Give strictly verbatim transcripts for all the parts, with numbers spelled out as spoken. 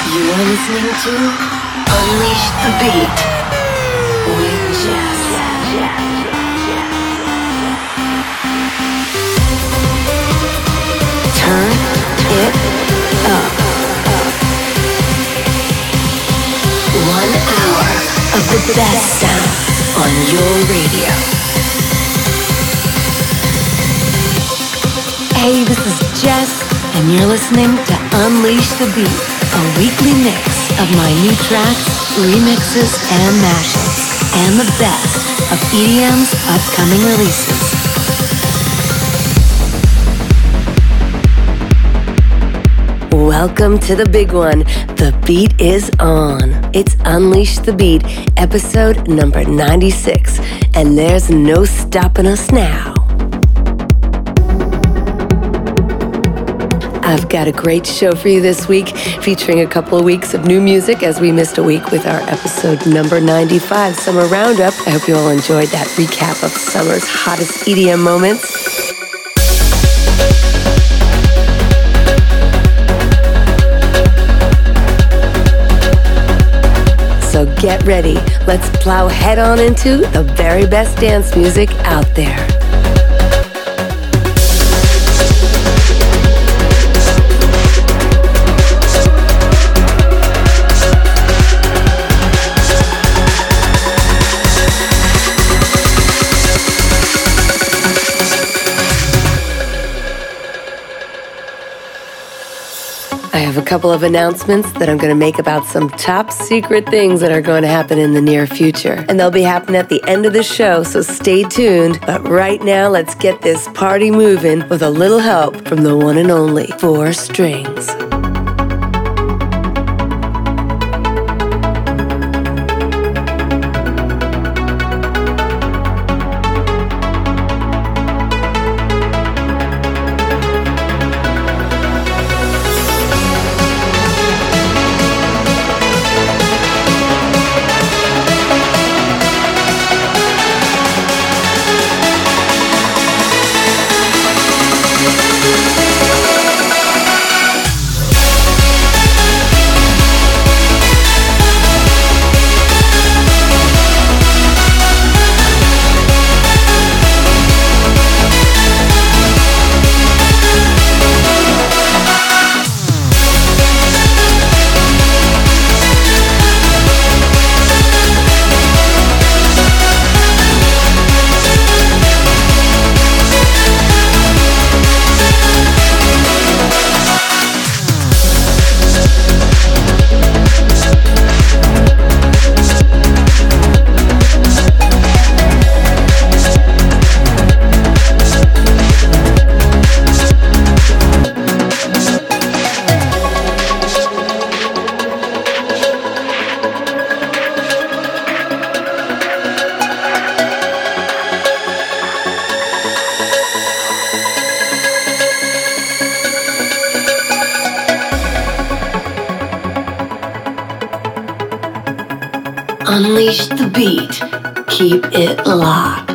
You are listening to Unleash the Beat with Jess. Turn it up. One hour of the best sound on your radio. Hey, this is Jess, and you're listening to Unleash the Beat, a weekly mix of my new tracks, remixes, and mashups, and the best of E D M's upcoming releases. Welcome to the big one. The beat is on. It's Unleash the Beat, episode number ninety-six, and there's no stopping us now. I've got a great show for you this week, featuring a couple of weeks of new music as we missed a week with our episode number ninety-five, Summer Roundup. I hope you all enjoyed that recap of summer's hottest E D M moments. So get ready. Let's plow head on into the very best dance music out there. I have a couple of announcements that I'm going to make about some top secret things that are going to happen in the near future. And they'll be happening at the end of the show, so stay tuned. But right now, let's get this party moving with a little help from the one and only Four Strings. Unleash the beat. Keep it locked.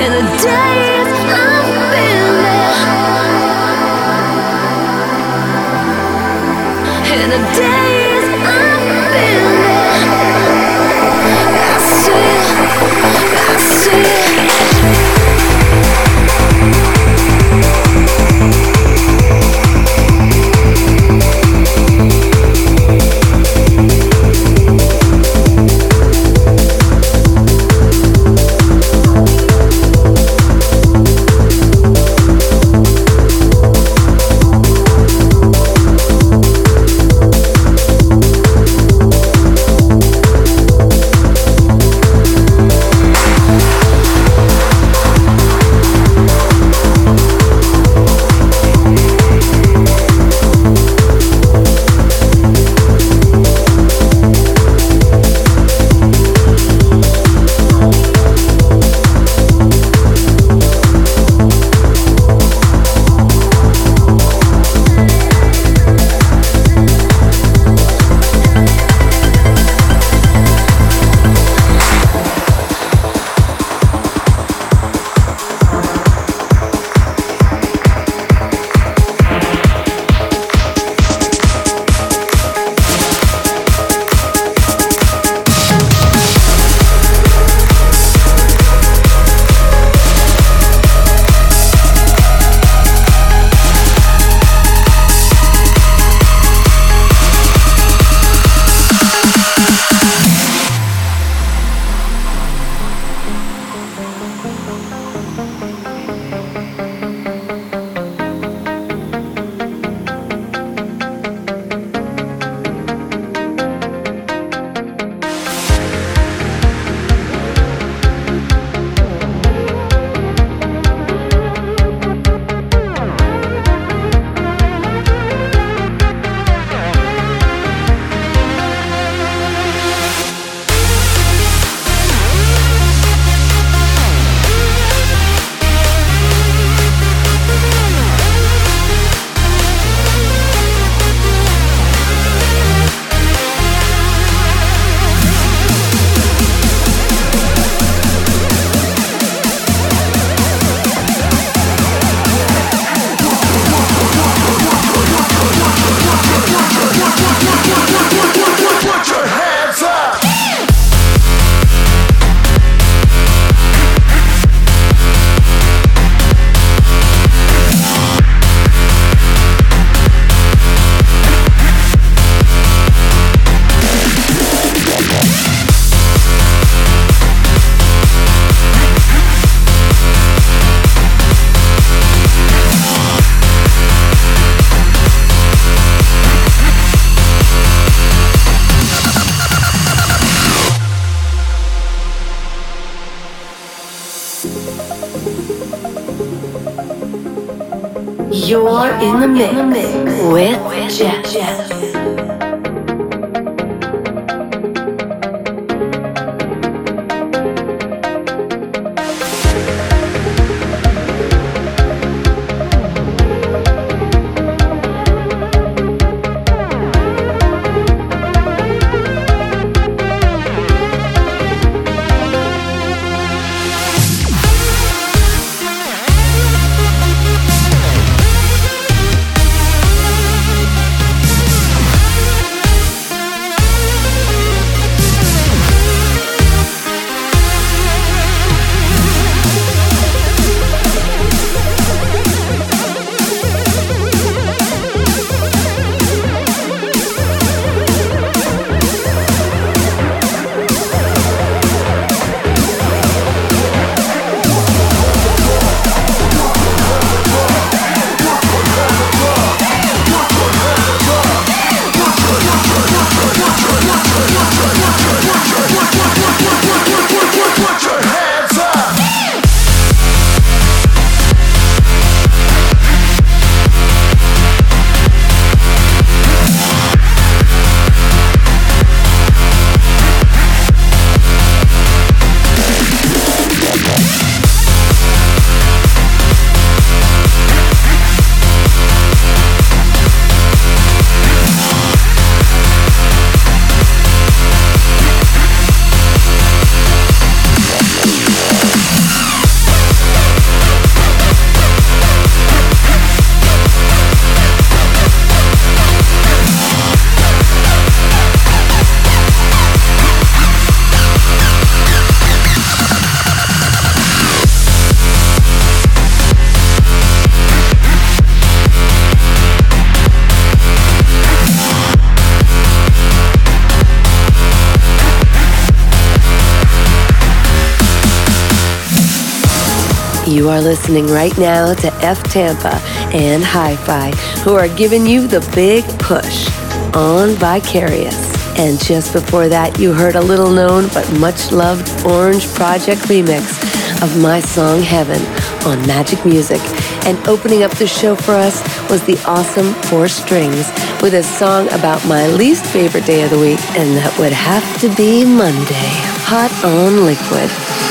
In the days I've been there, in the days I've been there, I see it, I see it. You're in the mix, in the mix with, with Jeff. Jeff. You are listening right now to F Tampa and Hi-Fi, who are giving you the big push on Vicarious. And just before that, you heard a little known but much loved Orange Project remix of my song Heaven on Magic Music. And opening up the show for us was the awesome Four Strings with a song about my least favorite day of the week, and that would have to be Monday, Hot on Liquid.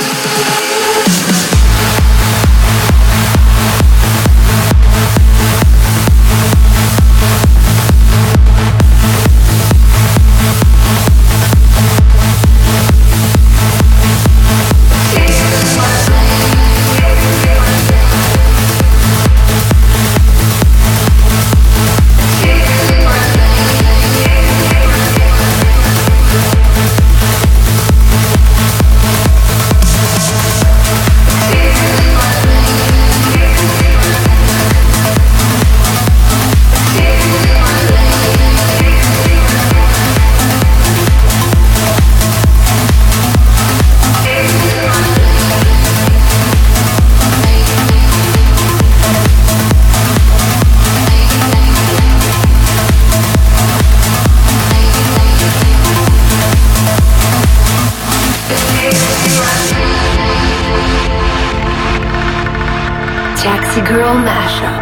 Taxi Girl Mashup.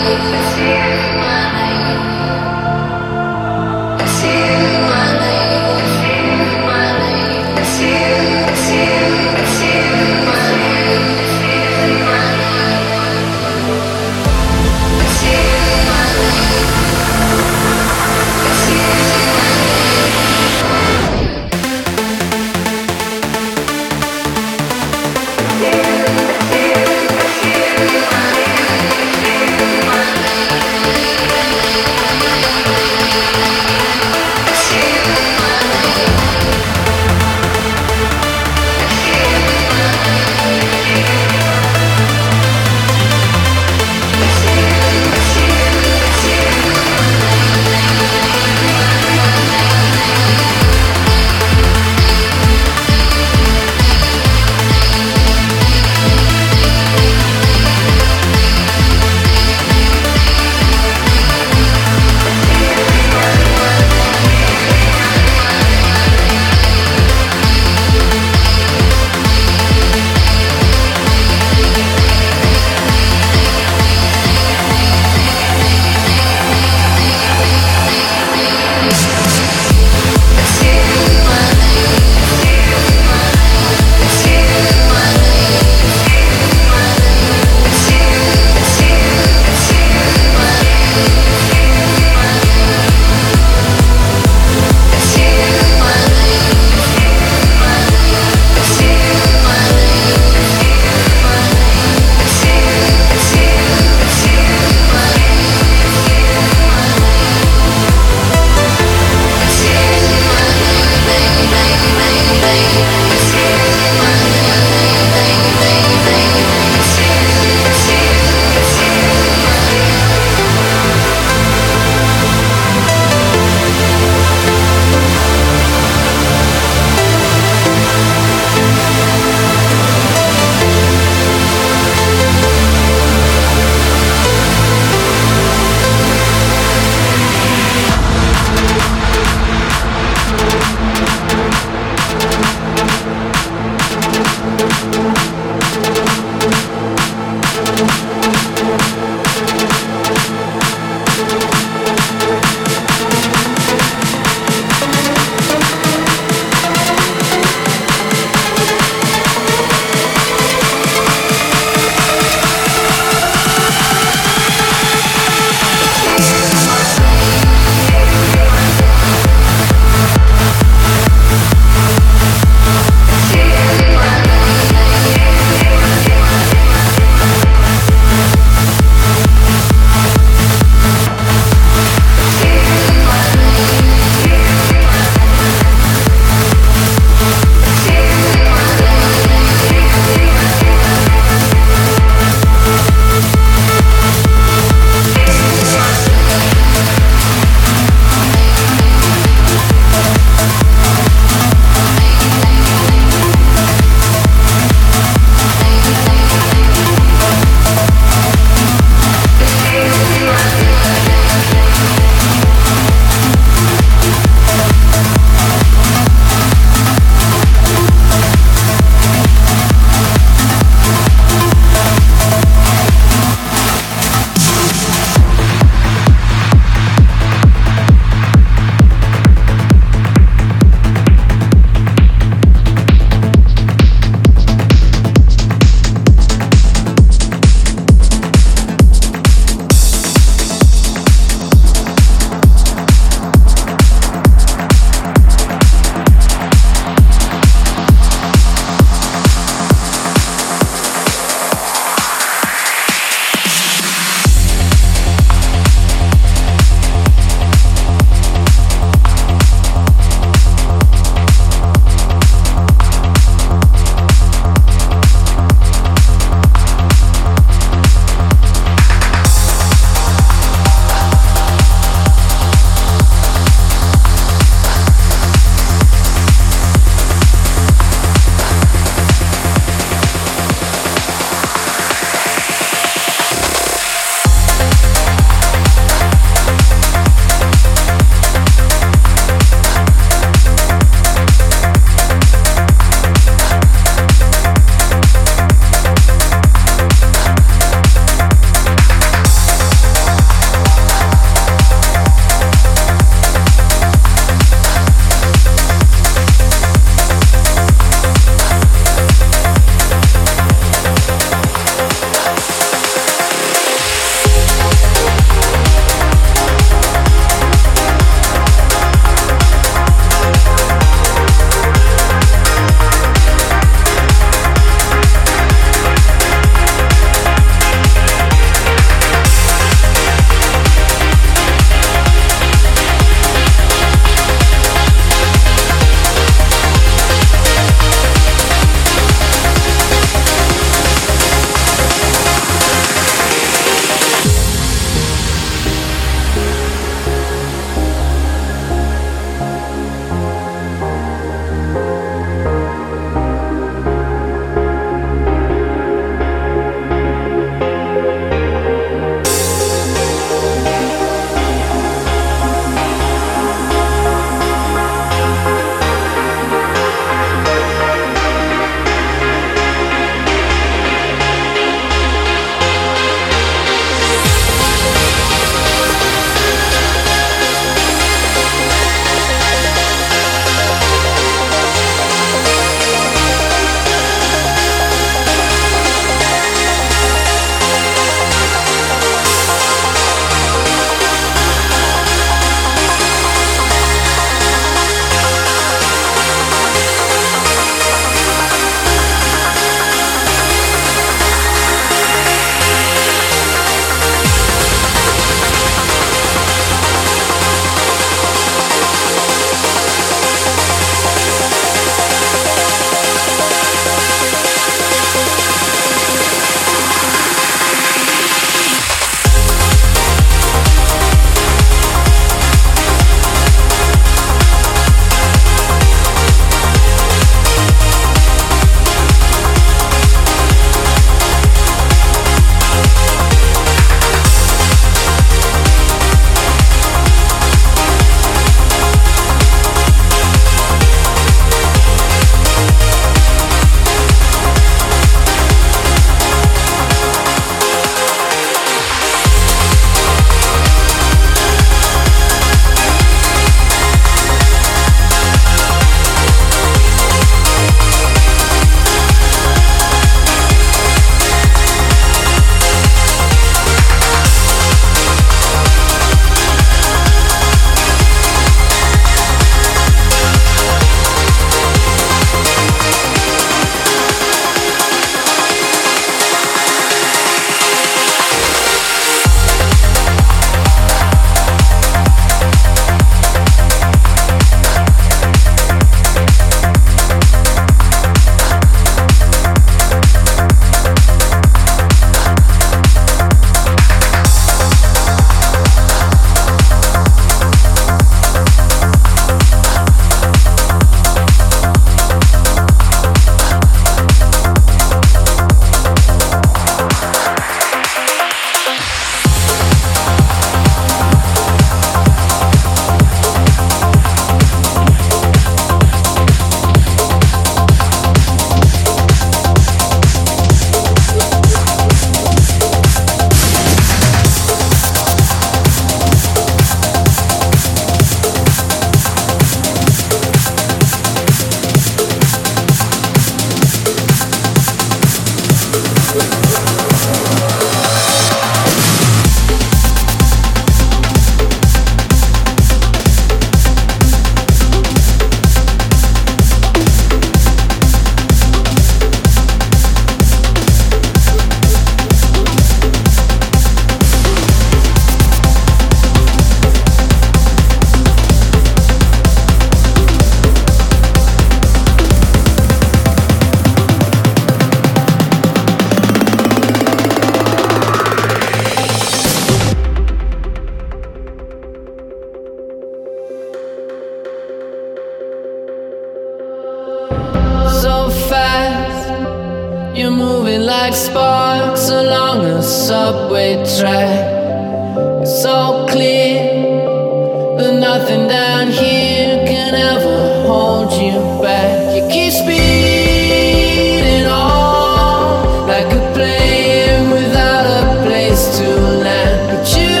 We're moving like sparks along a subway track. It's all clear that nothing down here can ever hold you back. You keep speeding on like a plane without a place to land. But you,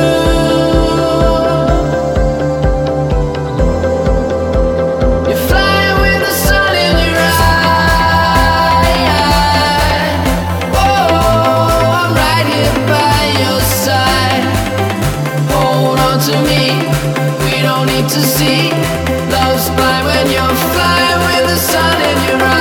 you're flying with the sun in your eye. Oh, I'm right here by your side. Hold on to me, we don't need to see. Love's blind when you're flying with the sun in your eye.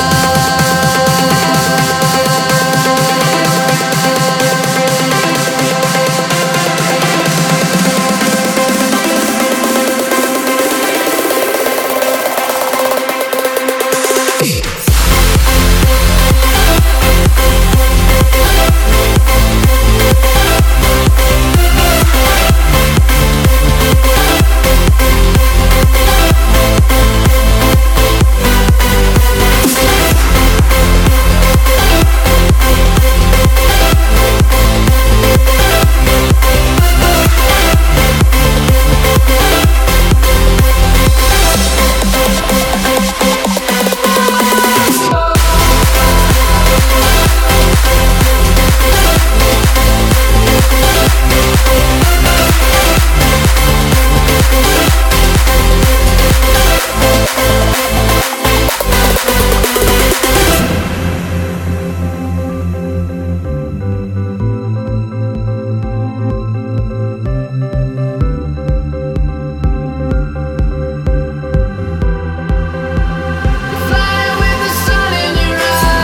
Flying with the sun in your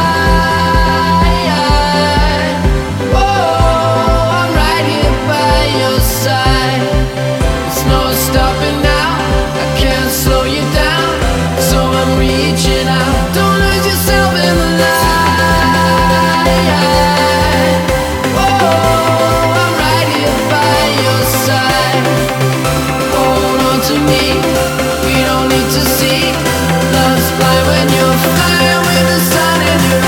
eye. Oh, I'm right here by your side. There's no stopping now, I can't slow you down, so I'm reaching out. Don't lose yourself in the light. Oh, I'm right here by your side. Hold on to me, we don't need to see. Love's blind when you're flying with the sun in your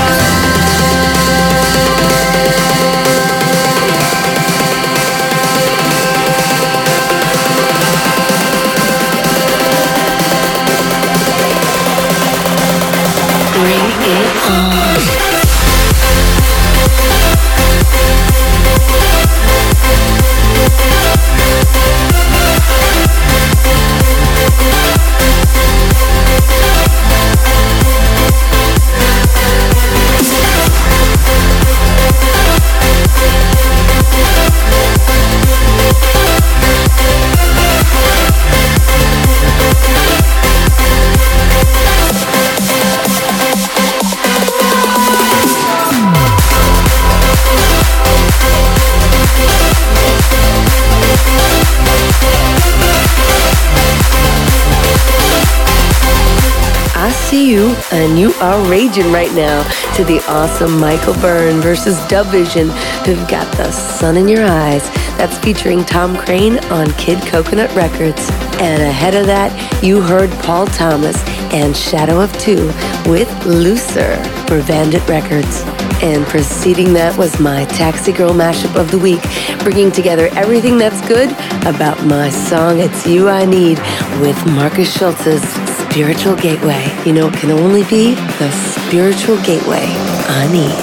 Bring it on. I see you, and you are raging right now to the awesome Michael Byrne versus Dub Vision, who've got the sun in your eyes. That's featuring Tom Crane on Kid Coconut Records. And ahead of that, you heard Paul Thomas and Shadow of Two with Looser for Bandit Records. And preceding that was my Taxi Girl mashup of the week, bringing together everything that's good about my song It's You I Need with Marcus Schultz's Spiritual Gateway. You know, it can only be the spiritual gateway I need.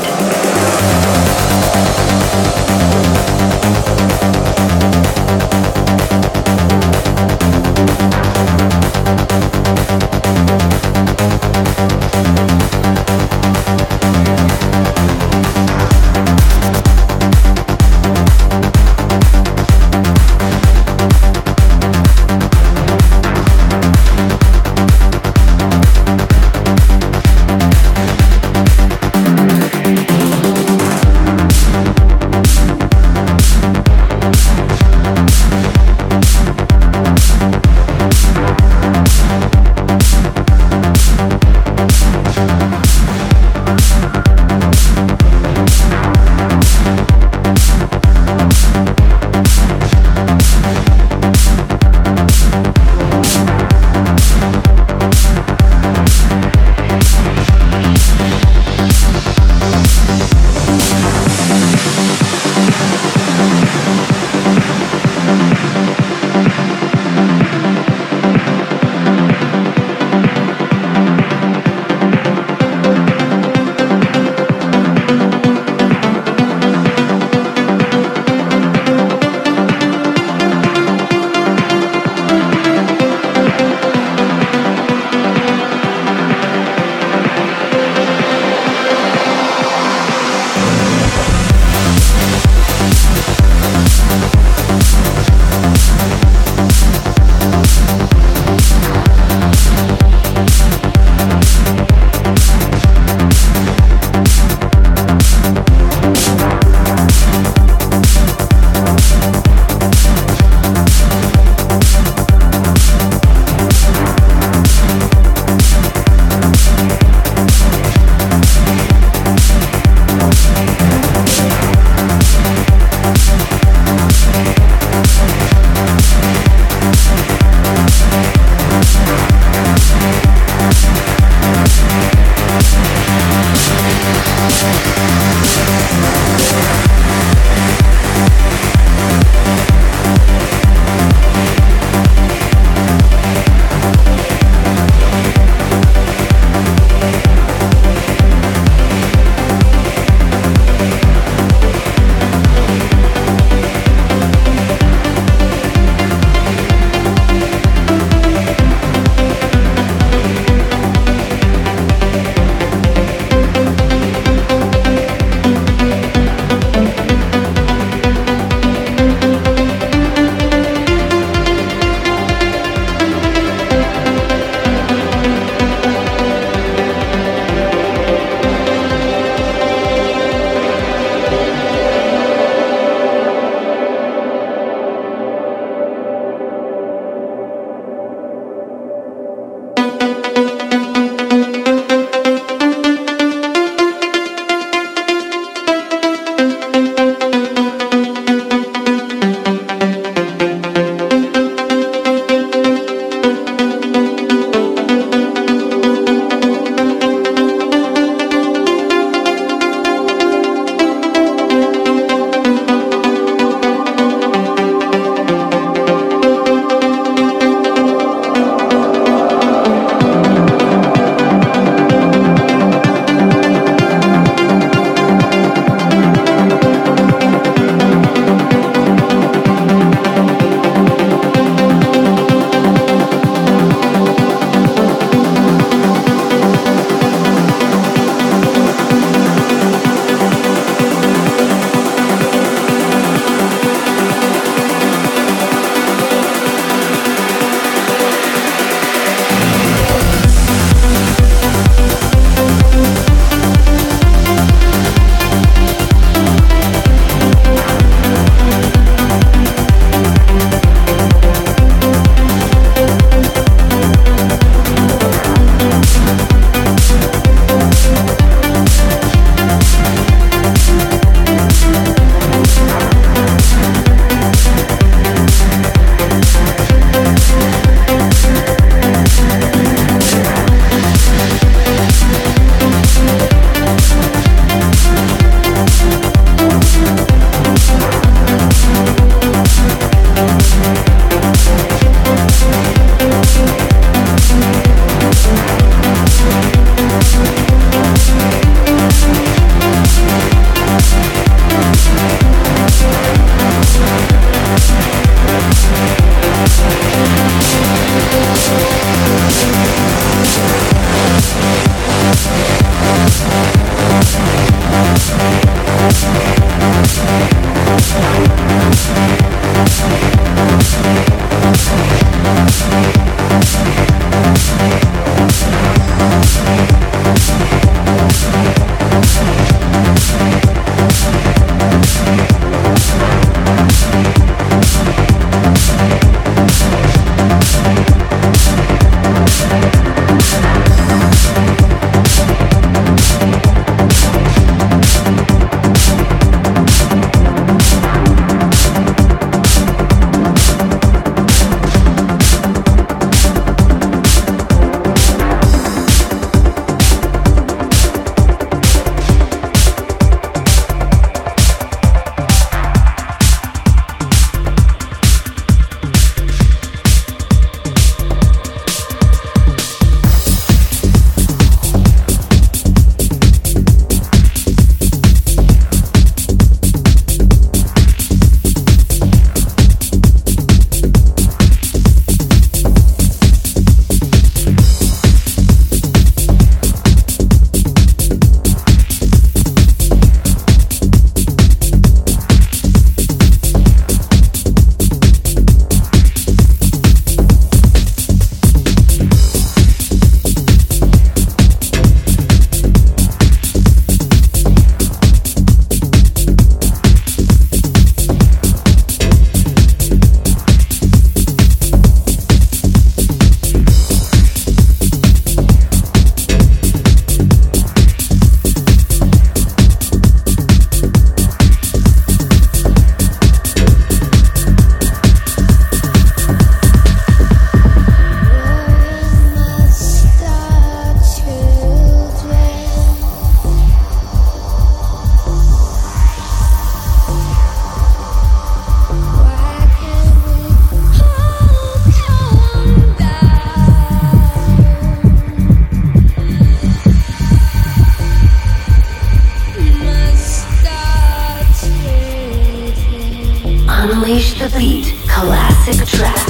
classic track.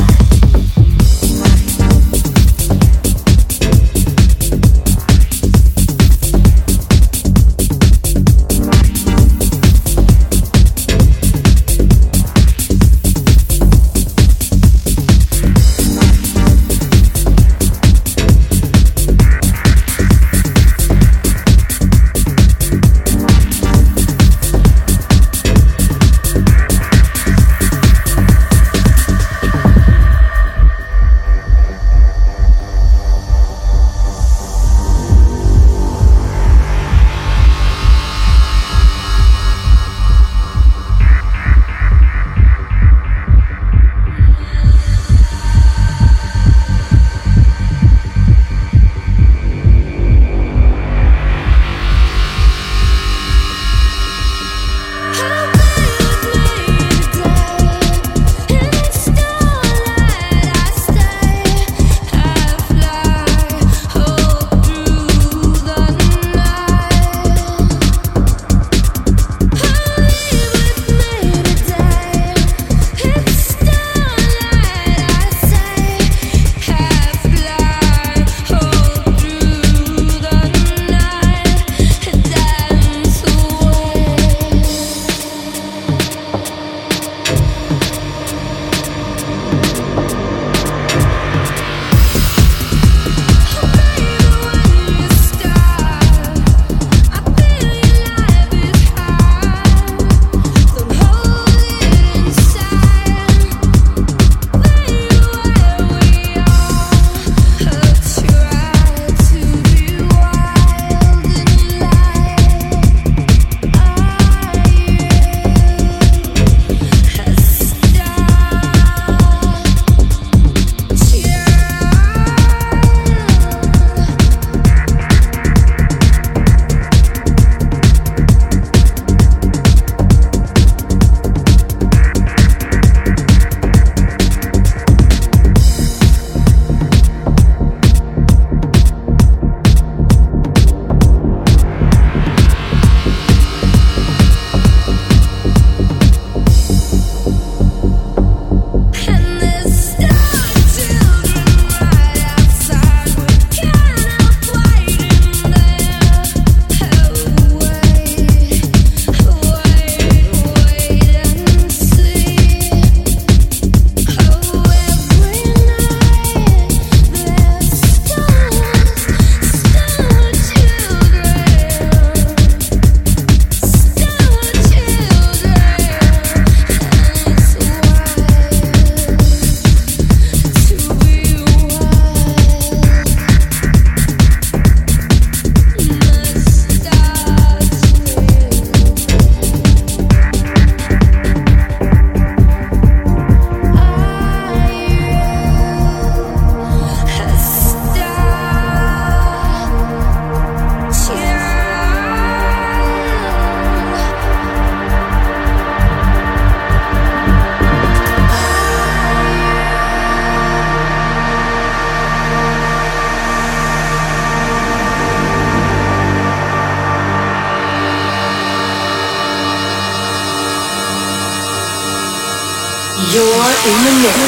You're in the mix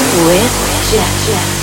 with Jeff. Jeff.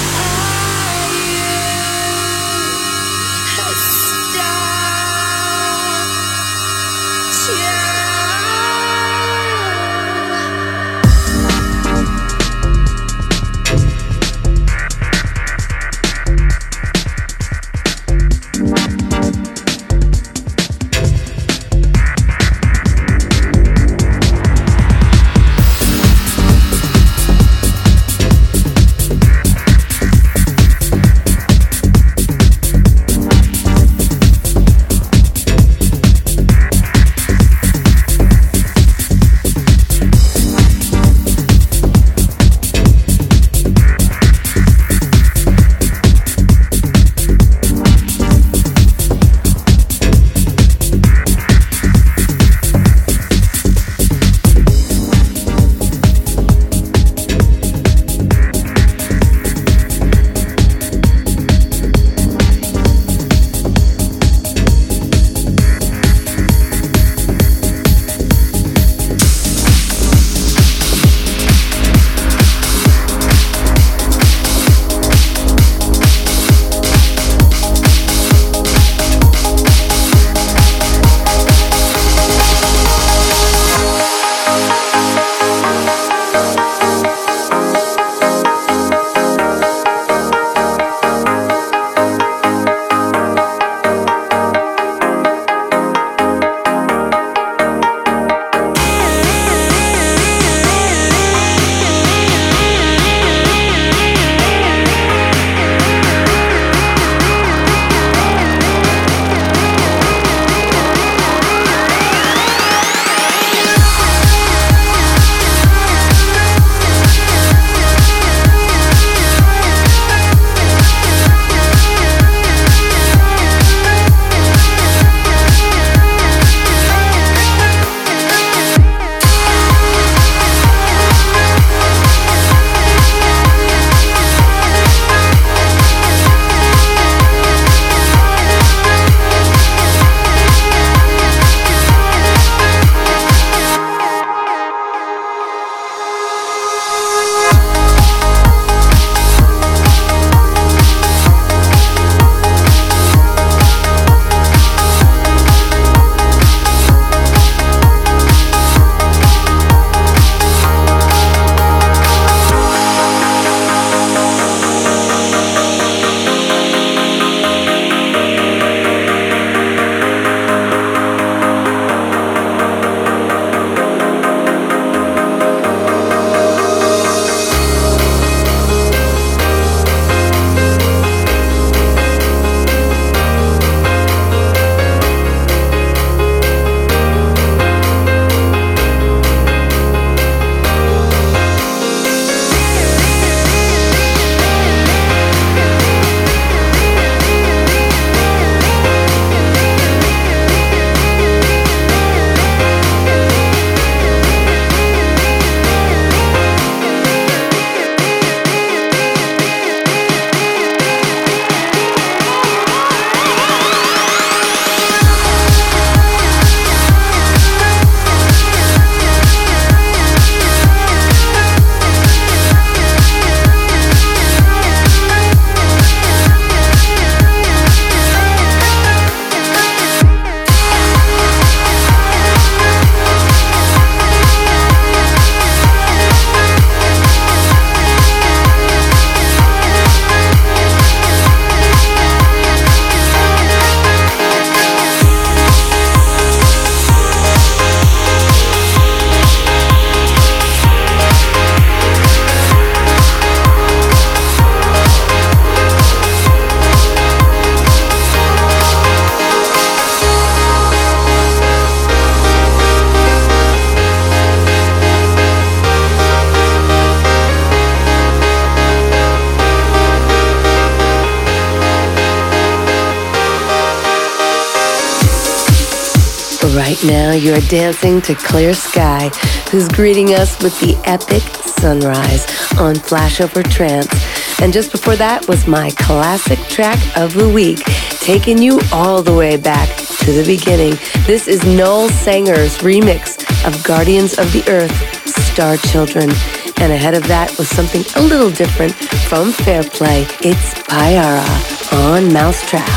Right now, you're dancing to Clear Sky, who's greeting us with the epic Sunrise on Flashover Trance. And just before that was my classic track of the week, taking you all the way back to the beginning. This is Noel Sanger's remix of Guardians of the Earth, Star Children. And ahead of that was something a little different from Fairplay. It's Pyara on Mousetrap.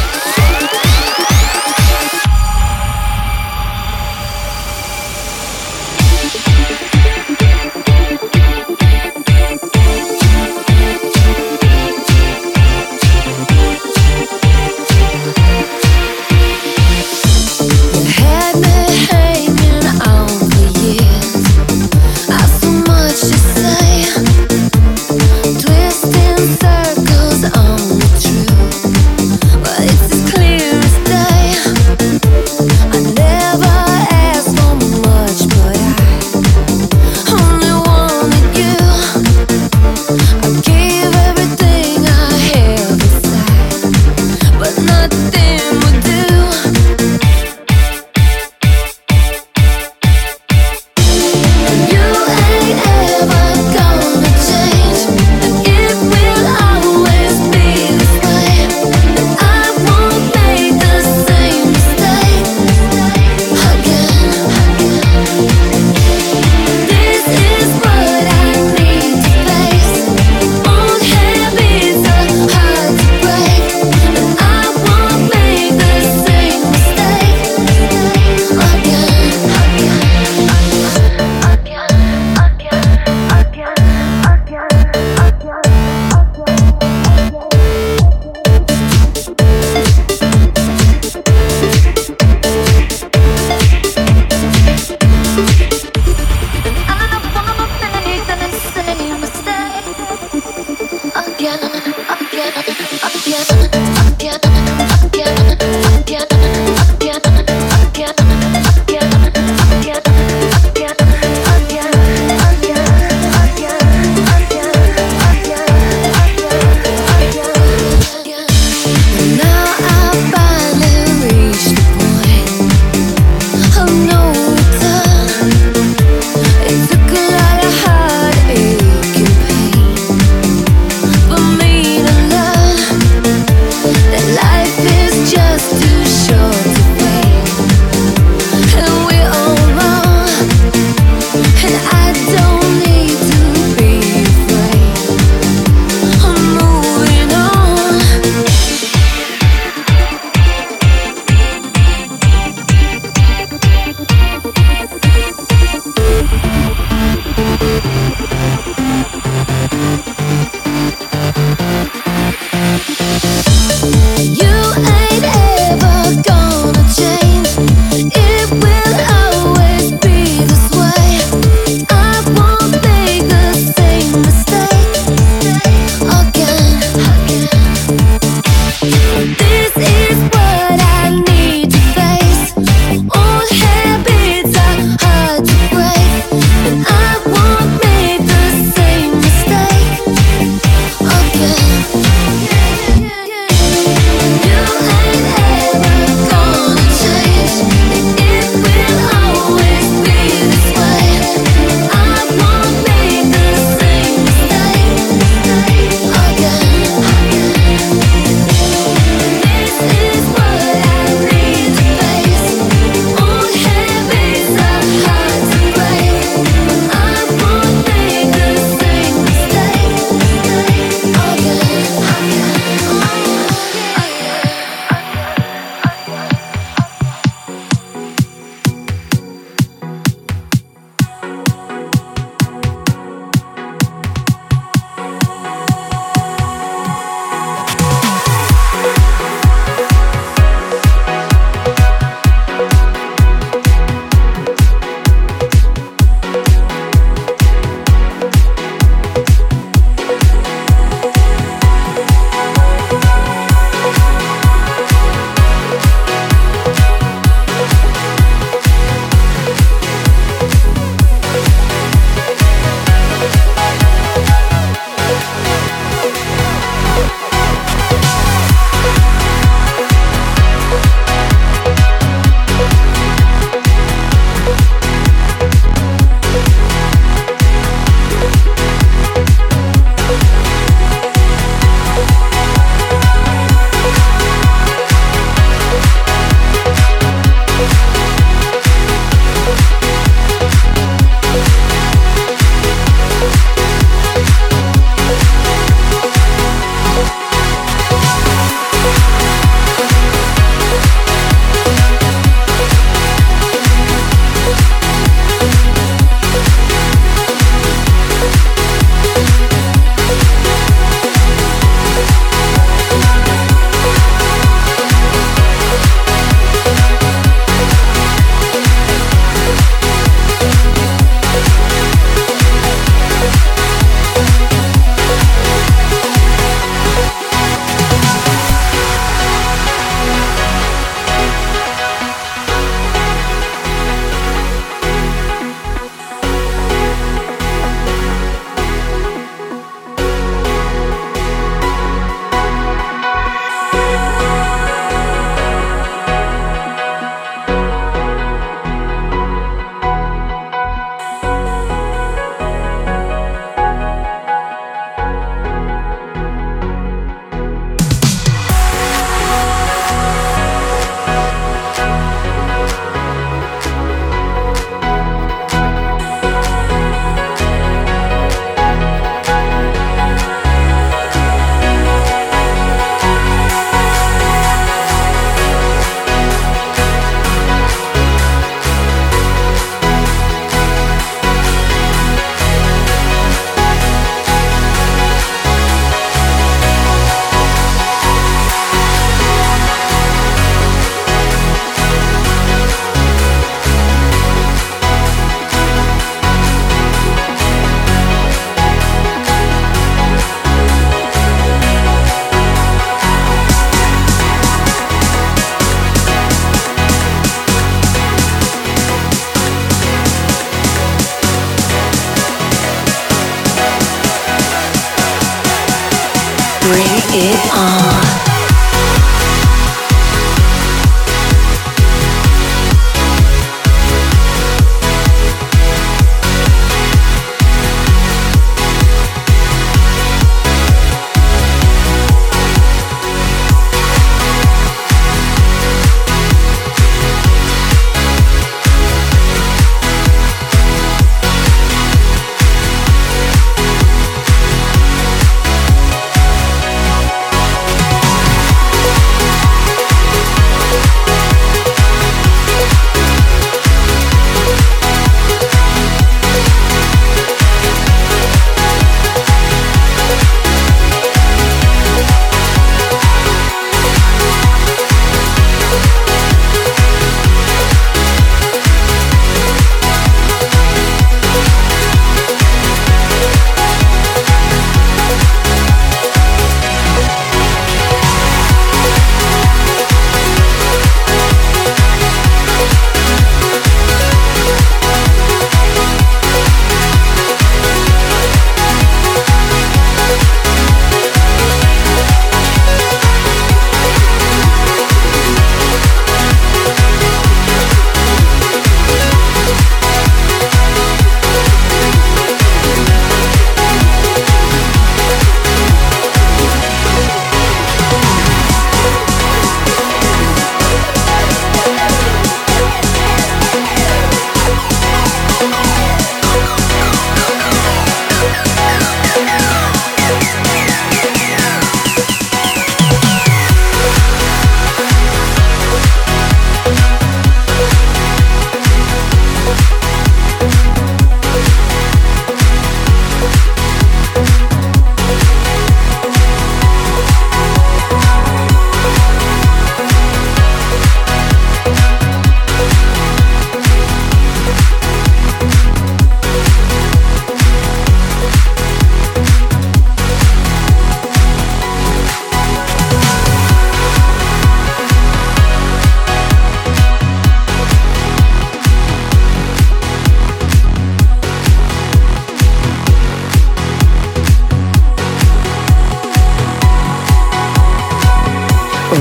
Twisting circles on the truth. Well, it's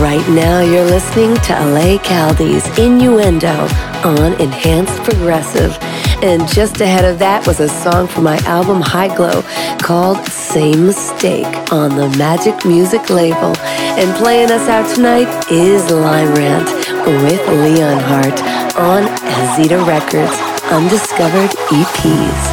Right now, you're listening to Ale Caldi's Innuendo on Enhanced Progressive. And just ahead of that was a song from my album High Glow called Same Mistake on the Magic Music label. And playing us out tonight is Lime Rant with Leon Hart on Azita Records Undiscovered E Ps.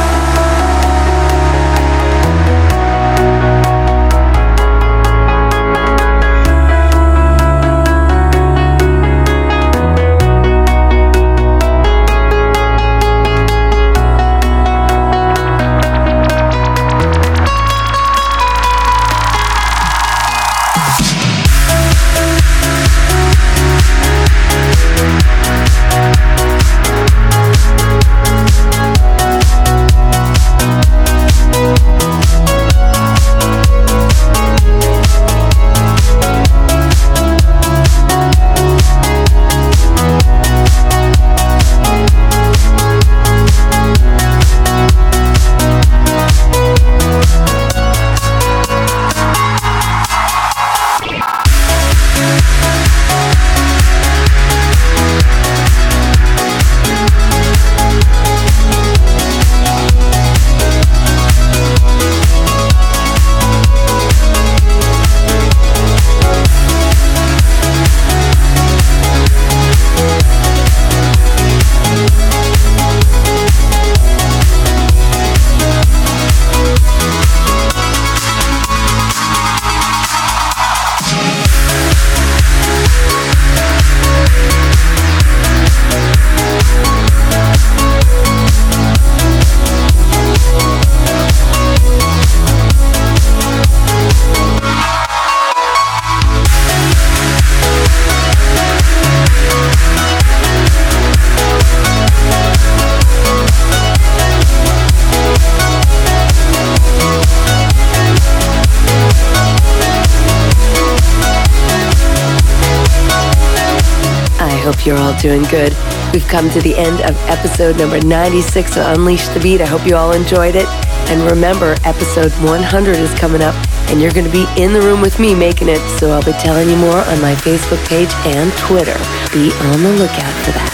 You're all doing good. We've come to the end of episode number ninety-six of Unleash the Beat. I hope you all enjoyed it. And remember, episode one hundred is coming up, and you're going to be in the room with me making it, so I'll be telling you more on my Facebook page and Twitter. Be on the lookout for that.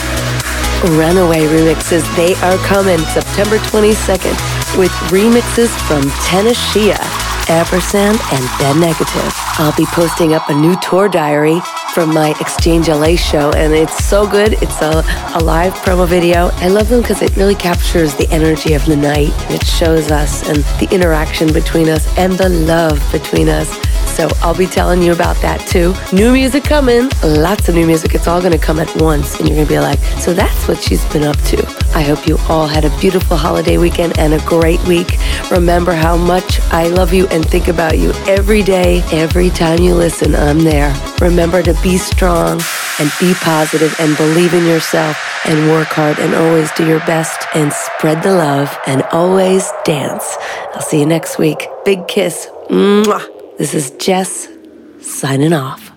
Runaway remixes, they are coming September twenty-second with remixes from Tenashia, Ampersand, and Ben Negative. I'll be posting up a new tour diary from my Exchange L A show, and it's so good. It's a, a live promo video. I love them because it really captures the energy of the night. It shows us and the interaction between us and the love between us. So I'll be telling you about that too. New music coming, lots of new music. It's all going to come at once, and you're going to be like, so that's what she's been up to. I hope you all had a beautiful holiday weekend and a great week. Remember how much I love you and think about you every day, every time you listen. I'm there. Remember to be strong and be positive and believe in yourself and work hard and always do your best and spread the love and always dance. I'll see you next week. Big kiss. Mwah. This is Jess signing off.